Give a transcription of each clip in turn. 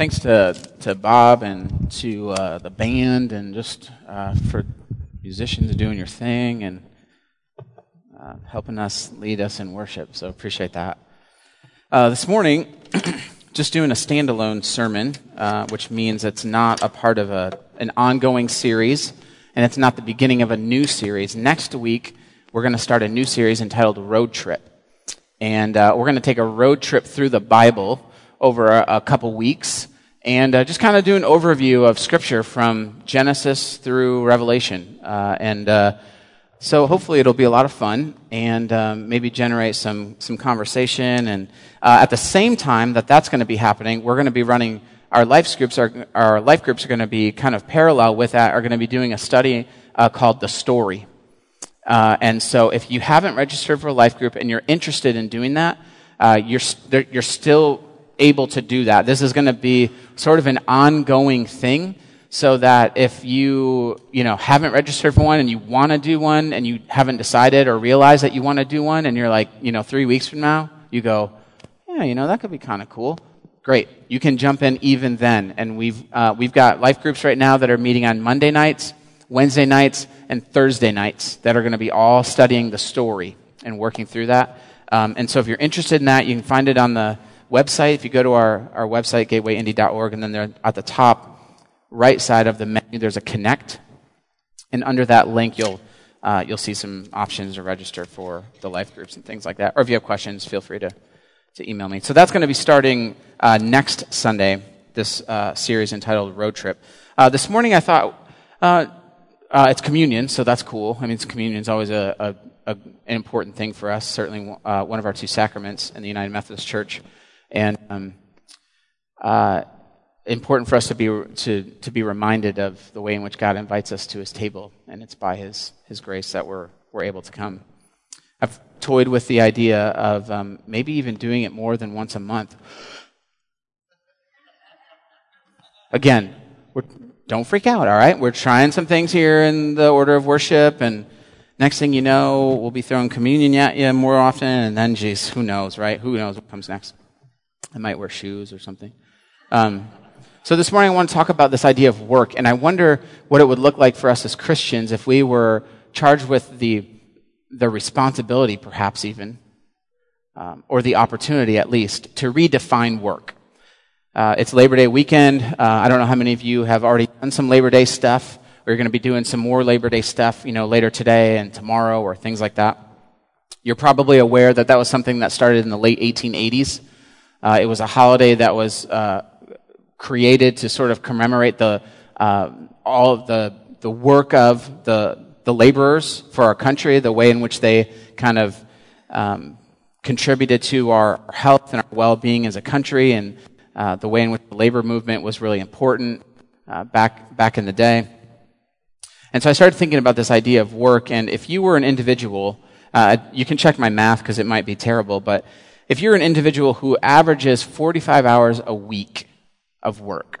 thanks to Bob and to the band and just for musicians doing your thing and helping us, lead us in worship. So appreciate that. This morning, just doing a standalone sermon, which means it's not a part of an ongoing series, and it's not the beginning of a new series. Next week, we're going to start a new series entitled Road Trip. And we're going to take a road trip through the Bible over a couple weeks and just kind of do an overview of Scripture from Genesis through Revelation. So hopefully it'll be a lot of fun and maybe generate some conversation. And at the same time that's going to be happening, we're going to be running our life groups. Our life groups are going to be kind of parallel with that. Are going to be doing a study called The Story. And so if you haven't registered for a life group and you're interested in doing that, you're still able to do that. This is going to be sort of an ongoing thing, so that if you haven't registered for one and you want to do one and you haven't decided or realized that you want to do one and you're like, 3 weeks from now, you go, yeah, that could be kind of cool. Great. You can jump in even then. And we've got life groups right now that are meeting on Monday nights, Wednesday nights, and Thursday nights that are going to be all studying the story and working through that. And so if you're interested in that, you can find it on the website. If you go to our website, gatewayindy.org, and then there at the top right side of the menu, there's a connect. And under that link, you'll see some options to register for the life groups and things like that. Or if you have questions, feel free to email me. So that's going to be starting next Sunday, this series entitled Road Trip. This morning I thought... it's communion, so that's cool. I mean, communion is always an important thing for us, certainly one of our two sacraments in the United Methodist Church. And important for us to be reminded of the way in which God invites us to His table, and it's by His grace that we're able to come. I've toyed with the idea of maybe even doing it more than once a month. Again, don't freak out, all right? We're trying some things here in the order of worship, and next thing you know, we'll be throwing communion at you more often, and then, geez, who knows, right? Who knows what comes next? I might wear shoes or something. So this morning I want to talk about this idea of work, and I wonder what it would look like for us as Christians if we were charged with the responsibility, perhaps even, or the opportunity at least, to redefine work. It's Labor Day weekend. I don't know how many of you have already done some Labor Day stuff, or you're going to be doing some more Labor Day stuff, later today and tomorrow or things like that. You're probably aware that was something that started in the late 1880s. It was a holiday that was created to sort of commemorate all of the work of the laborers for our country, the way in which they kind of contributed to our health and our well-being as a country, and the way in which the labor movement was really important back in the day. And so I started thinking about this idea of work, and if you were an individual, you can check my math because it might be terrible, but if you're an individual who averages 45 hours a week of work,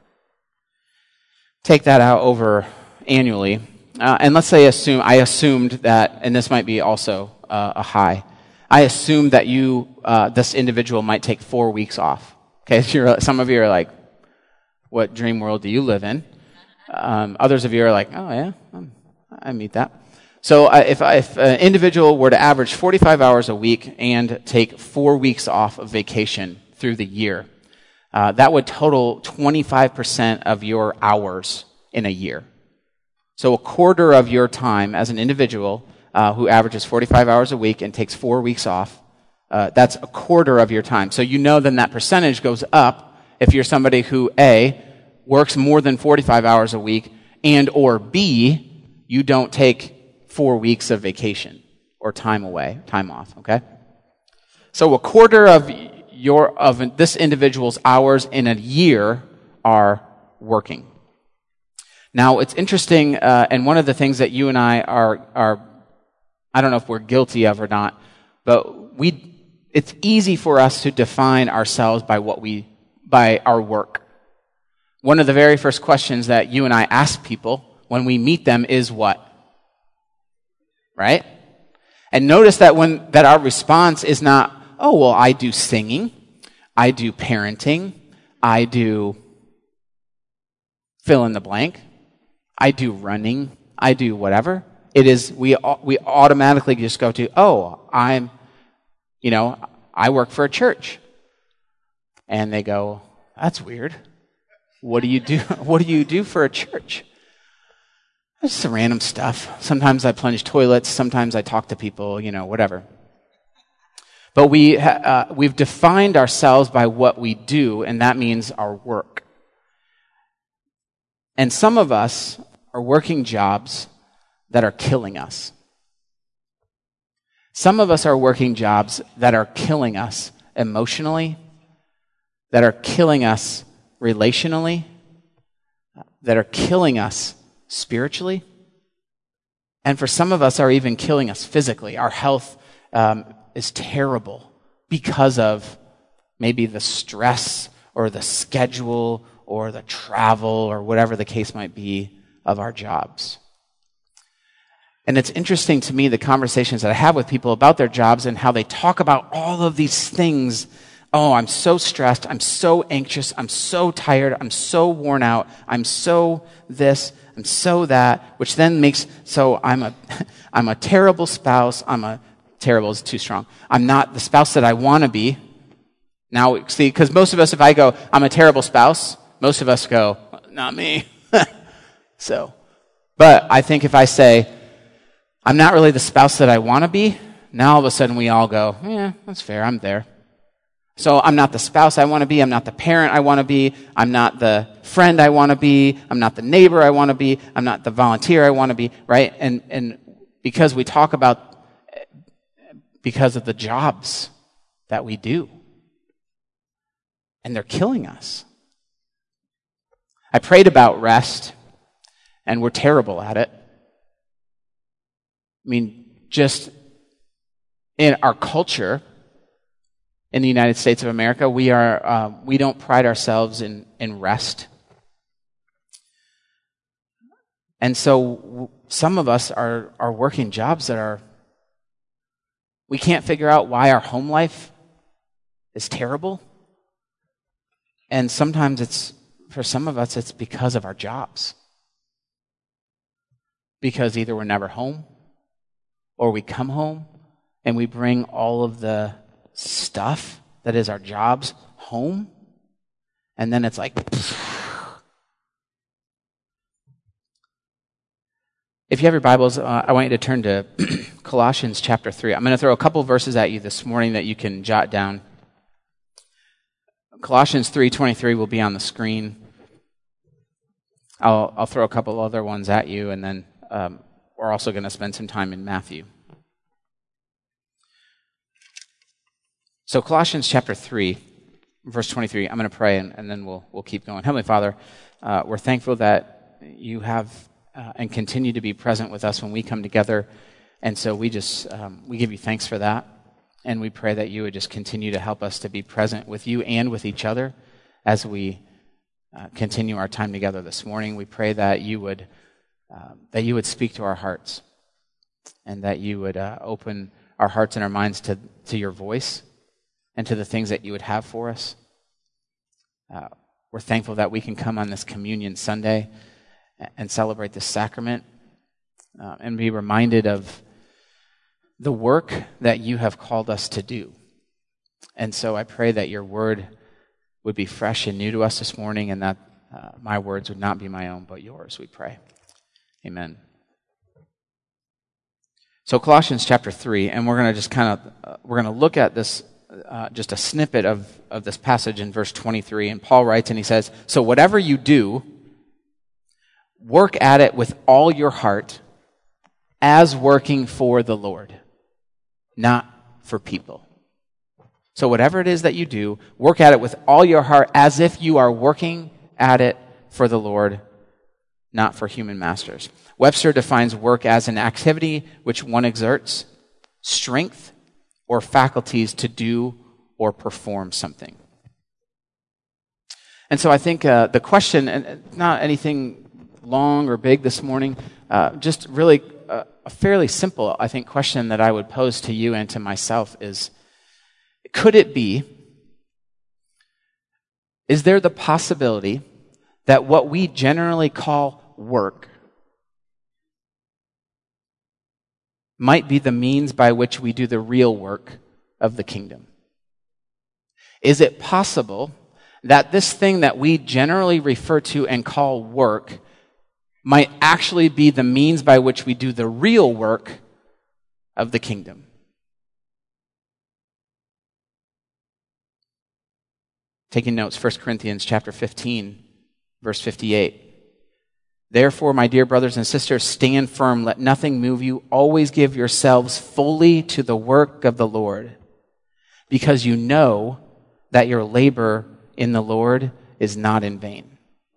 take that out over annually, and let's say I assumed that, and this might be also a high, I assumed that this individual might take 4 weeks off. Okay, some of you are like, what dream world do you live in? Others of you are like, oh yeah, I meet that. So if an individual were to average 45 hours a week and take 4 weeks off of vacation through the year, that would total 25% of your hours in a year. So a quarter of your time as an individual who averages 45 hours a week and takes 4 weeks off, that's a quarter of your time. So then that percentage goes up if you're somebody who, A, works more than 45 hours a week, and or B, you don't take 4 weeks of vacation or time off, okay? So a quarter of this individual's hours in a year are working. Now, it's interesting, and one of the things that you and I are I don't know if we're guilty of or not, but it's easy for us to define ourselves by our work. One of the very first questions that you and I ask people when we meet them is what? Right? And notice that our response is not, oh, well, I do singing, I do parenting, I do fill in the blank. I do running. I do whatever. It is, we automatically just go to, I work for a church. And they go, that's weird. What do you do? What do you do for a church? It's some random stuff. Sometimes I plunge toilets. Sometimes I talk to people, whatever. But we've defined ourselves by what we do, and that means our work. And some of us are working jobs that are killing us. Some of us are working jobs that are killing us emotionally, that are killing us relationally, that are killing us spiritually. And for some of us are even killing us physically. Our health is terrible because of maybe the stress or the schedule or the travel or whatever the case might be of our jobs. And it's interesting to me, the conversations that I have with people about their jobs and how they talk about all of these things. Oh, I'm so stressed. I'm so anxious. I'm so tired. I'm so worn out. I'm so this. I'm so that, which then makes, so I'm a terrible spouse. Terrible is too strong. I'm not the spouse that I want to be. Now, see, because most of us, if I go, I'm a terrible spouse, most of us go, not me. But I think if I say, I'm not really the spouse that I want to be, now all of a sudden we all go, yeah, that's fair, I'm there. So I'm not the spouse I want to be, I'm not the parent I want to be, I'm not the friend I want to be, I'm not the neighbor I want to be, I'm not the volunteer I want to be, right? And because we talk about, because of the jobs that we do. And they're killing us. I prayed about rest, and we're terrible at it. I mean, just in our culture, in the United States of America, we don't pride ourselves in rest. And so some of us are working jobs that we can't figure out why our home life is terrible. And sometimes for some of us, it's because of our jobs. Because either we're never home, or we come home and we bring all of the stuff that is our jobs home, and then it's like, if you have your Bibles, I want you to turn to Colossians chapter 3. I'm going to throw a couple verses at you this morning that you can jot down. Colossians 3:23 will be on the screen. I'll throw a couple other ones at you, and then we're also going to spend some time in Matthew. So Colossians chapter 3, verse 23, I'm going to pray, and then we'll keep going. Heavenly Father, we're thankful that you have and continue to be present with us when we come together, and so we give you thanks for that, and we pray that you would just continue to help us to be present with you and with each other as we continue our time together this morning. We pray that you would speak to our hearts, and that you would open our hearts and our minds to your voice and to the things that you would have for us. We're thankful that we can come on this Communion Sunday and celebrate this sacrament and be reminded of the work that you have called us to do. And so I pray that your word would be fresh and new to us this morning, and that my words would not be my own but yours, we pray. Amen. So Colossians chapter 3, and we're going to we're going to look at this, just a snippet of this passage in verse 23. And Paul writes, and he says, so whatever you do, work at it with all your heart as working for the Lord, not for people. So whatever it is that you do, work at it with all your heart as if you are working at it for the Lord, not for human masters. Webster defines work as an activity which one exerts strength or faculties to do or perform something. And so I think the question, and not anything long or big this morning, just really a fairly simple, I think, question that I would pose to you and to myself is, could it be, is there the possibility that what we generally call work might be the means by which we do the real work of the kingdom? Is it possible that this thing that we generally refer to and call work might actually be the means by which we do the real work of the kingdom? Taking notes, 1 Corinthians chapter 15, verse 58. Therefore, my dear brothers and sisters, stand firm. Let nothing move you. Always give yourselves fully to the work of the Lord, because you know that your labor in the Lord is not in vain.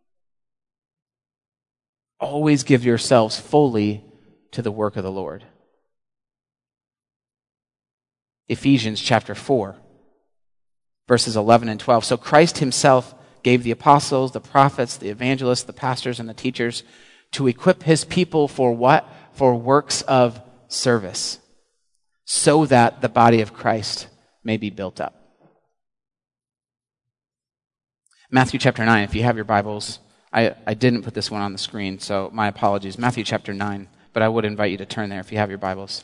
Always give yourselves fully to the work of the Lord. Ephesians chapter 4, verses 11 and 12. So Christ himself gave the apostles, the prophets, the evangelists, the pastors, and the teachers to equip his people for what? For works of service, so that the body of Christ may be built up. Matthew chapter 9, if you have your Bibles. I didn't put this one on the screen, so my apologies. Matthew chapter 9, but I would invite you to turn there if you have your Bibles.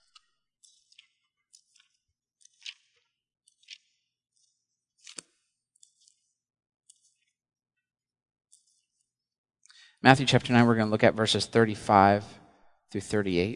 Matthew chapter 9, we're going to look at verses 35 through 38.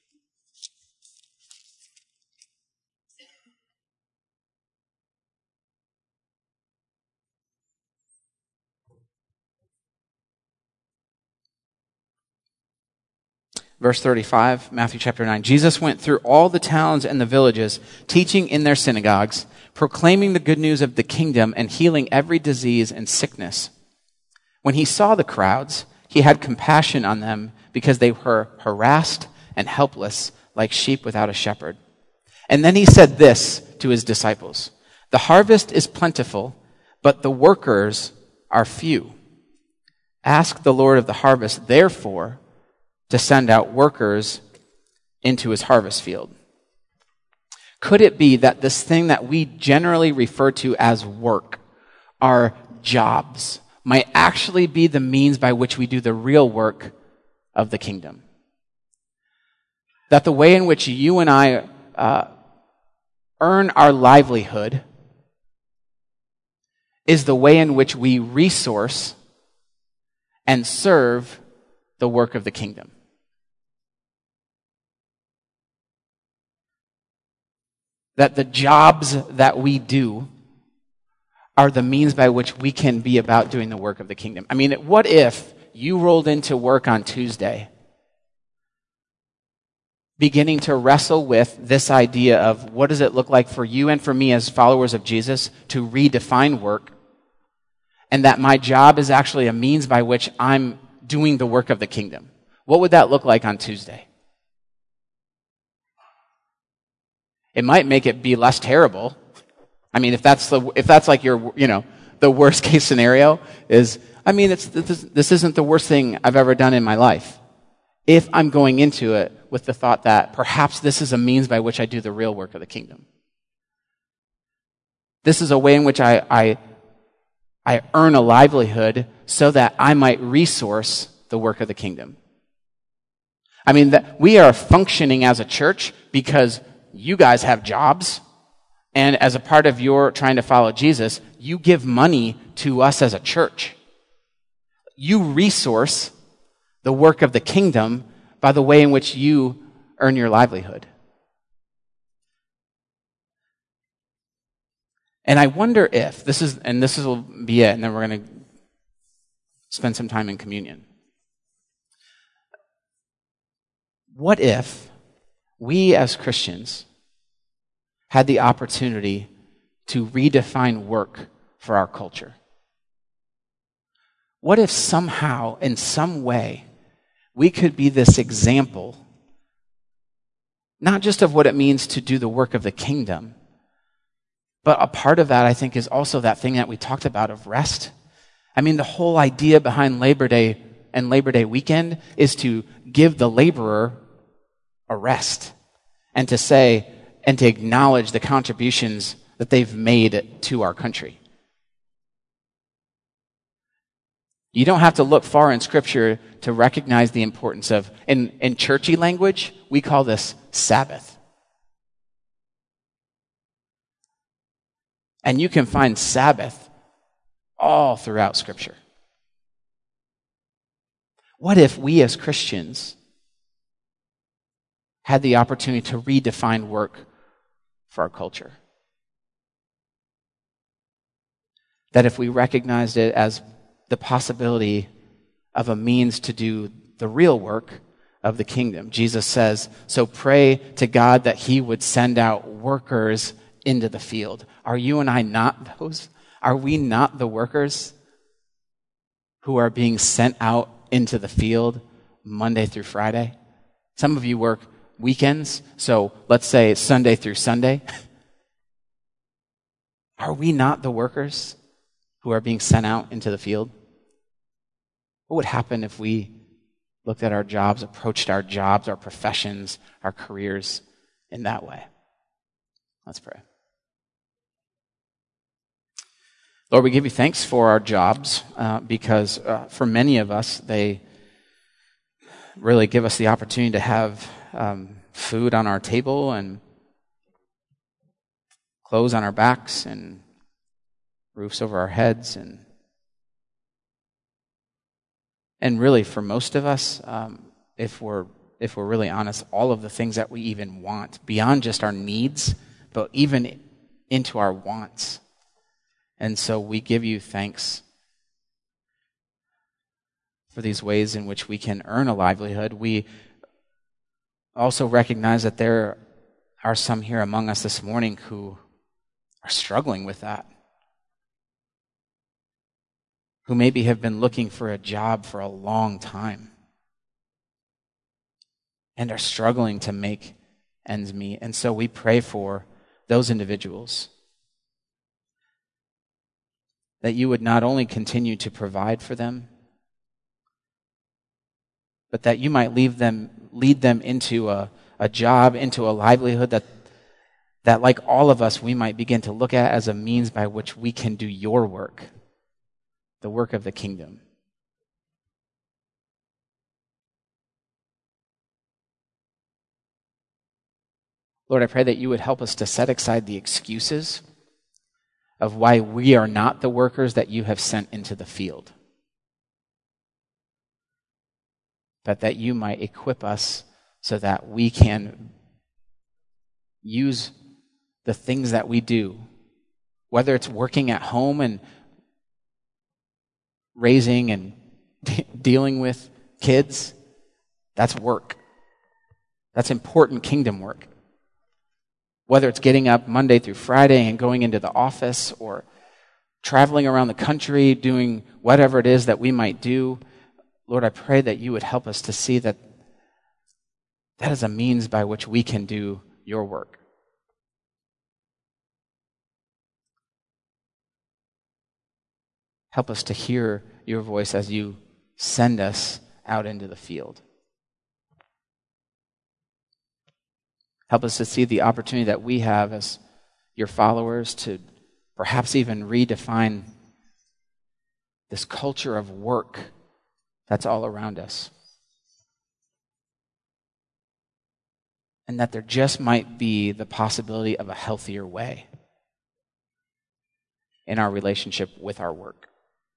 Verse 35, Matthew chapter 9. Jesus went through all the towns and the villages, teaching in their synagogues, proclaiming the good news of the kingdom, and healing every disease and sickness. When he saw the crowds, he had compassion on them because they were harassed and helpless like sheep without a shepherd. And then he said this to his disciples, "The harvest is plentiful, but the workers are few. Ask the Lord of the harvest, therefore, to send out workers into his harvest field." Could it be that this thing that we generally refer to as work, our jobs, might actually be the means by which we do the real work of the kingdom? That the way in which you and I earn our livelihood is the way in which we resource and serve the work of the kingdom. That the jobs that we do are the means by which we can be about doing the work of the kingdom. I mean, what if you rolled into work on Tuesday beginning to wrestle with this idea of what does it look like for you and for me as followers of Jesus to redefine work, and that my job is actually a means by which I'm doing the work of the kingdom? What would that look like on Tuesday? It might make it be less terrible. I mean, if that's like your, the worst case scenario is, this isn't the worst thing I've ever done in my life. If I'm going into it with the thought that perhaps this is a means by which I do the real work of the kingdom. This is a way in which I earn a livelihood so that I might resource the work of the kingdom. I mean, that we are functioning as a church because you guys have jobs, and as a part of your trying to follow Jesus, you give money to us as a church. You resource the work of the kingdom by the way in which you earn your livelihood. And I wonder if, this will be it, and then we're going to spend some time in communion. What if we as Christians had the opportunity to redefine work for our culture? What if somehow, in some way, we could be this example, not just of what it means to do the work of the kingdom, but a part of that, I think, is also that thing that we talked about of rest. I mean, the whole idea behind Labor Day and Labor Day weekend is to give the laborer a rest and to say, and to acknowledge the contributions that they've made to our country. You don't have to look far in Scripture to recognize the importance of, in churchy language, we call this Sabbath. And you can find Sabbath all throughout Scripture. What if we as Christians had the opportunity to redefine work for our culture? That if we recognized it as the possibility of a means to do the real work of the kingdom. Jesus says, so pray to God that he would send out workers into the field. Are you and I not those? Are we not the workers who are being sent out into the field Monday through Friday? Some of you work weekends, so let's say Sunday through Sunday. Are we not the workers who are being sent out into the field? What would happen if we looked at our jobs, approached our jobs, our professions, our careers in that way? Let's pray. Lord, we give you thanks for our jobs because for many of us, they really give us the opportunity to have food on our table and clothes on our backs and roofs over our heads. And really, for most of us, if we're really honest, all of the things that we even want, beyond just our needs, but even into our wants. And so we give you thanks for these ways in which we can earn a livelihood. We also recognize that there are some here among us this morning who are struggling with that, who maybe have been looking for a job for a long time and are struggling to make ends meet. And so we pray for those individuals, that you would not only continue to provide for them, but that you might lead them into a job, into a livelihood that like all of us, we might begin to look at as a means by which we can do your work, the work of the kingdom. Lord, I pray that you would help us to set aside the excuses of why we are not the workers that you have sent into the field, but that you might equip us so that we can use the things that we do, whether it's working at home and raising and dealing with kids. That's work. That's important kingdom work. Whether it's getting up Monday through Friday and going into the office or traveling around the country, doing whatever it is that we might do, Lord, I pray that you would help us to see that that is a means by which we can do your work. Help us to hear your voice as you send us out into the field. Help us to see the opportunity that we have as your followers to perhaps even redefine this culture of work that's all around us. And that there just might be the possibility of a healthier way in our relationship with our work.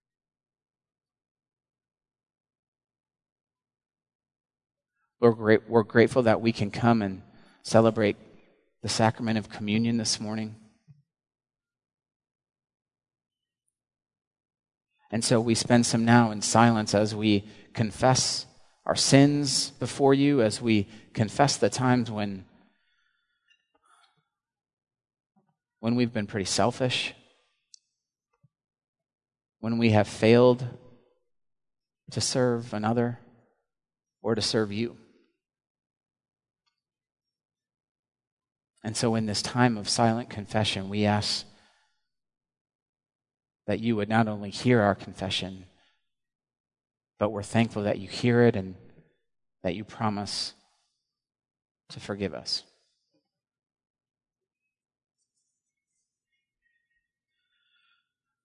We're grateful that we can come and celebrate the sacrament of communion this morning. And so we spend some now in silence as we confess our sins before you, as we confess the times when we've been pretty selfish, when we have failed to serve another or to serve you. And so in this time of silent confession, we ask that you would not only hear our confession, but we're thankful that you hear it and that you promise to forgive us.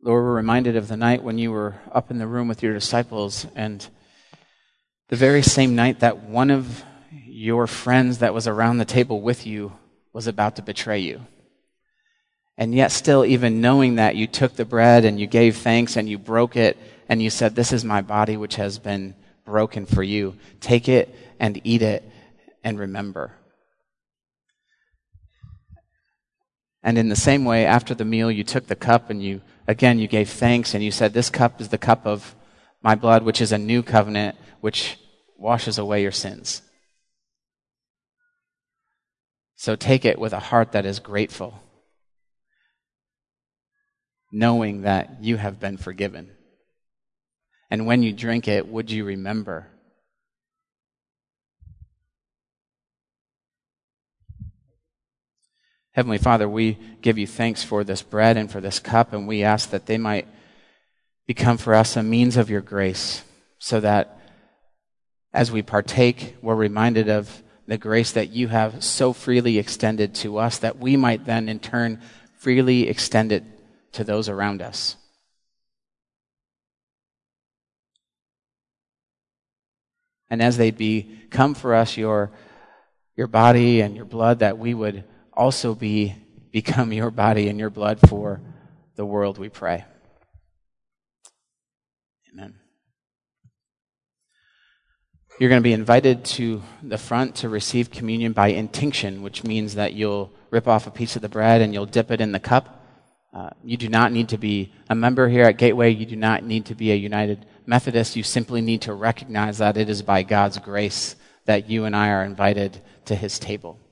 Lord, we're reminded of the night when you were up in the room with your disciples, and the very same night that one of your friends that was around the table with you was about to betray you. And yet still, even knowing that, you took the bread and you gave thanks and you broke it and you said, "This is my body which has been broken for you. Take it and eat it and remember." And in the same way, after the meal, you took the cup and you gave thanks and you said, "This cup is the cup of my blood, which is a new covenant, which washes away your sins." So take it with a heart that is grateful, knowing that you have been forgiven. And when you drink it, would you remember? Heavenly Father, we give you thanks for this bread and for this cup, and we ask that they might become for us a means of your grace, so that as we partake, we're reminded of the grace that you have so freely extended to us, that we might then in turn freely extend it to those around us. And as they become for us your body and your blood, that we would also become your body and your blood for the world, we pray. Amen. You're going to be invited to the front to receive communion by intinction, which means that you'll rip off a piece of the bread and you'll dip it in the cup. You do not need to be a member here at Gateway. You do not need to be a United Methodist. You simply need to recognize that it is by God's grace that you and I are invited to his table.